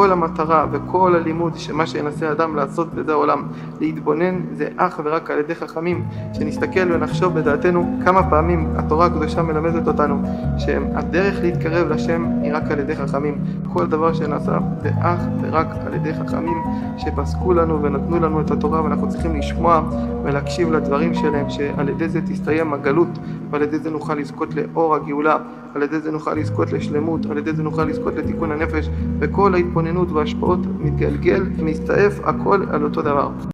כל המטרה וכל הלימוד שמה שינסה האדם לעשות בזה העולם, להתבונן, זה אך ורק על ידי חכמים, שנסתכל ונחשוב בדעתנו כמה פעמים התורה הקדושה מלמדת אותנו שהדרך להתקרב לשם היא רק על ידי חכמים. כל דבר שנעשה זה אך ורק על ידי חכמים שפסקו לנו ונתנו לנו את התורה, ואנחנו צריכים לשמוע ולהקשיב לדברים שלהם, שעל ידי זה תסתיים הגלות, ועל ידי זה נוכל לזכות לאור הגאולה, על ידי זה נוכל לזכות לשלמות, על ידי זה נוכל לזכות לתיקון הנפש, וכל ההתבוננות וההשפעות מתגלגל, מסתעף הכל על אותו דבר.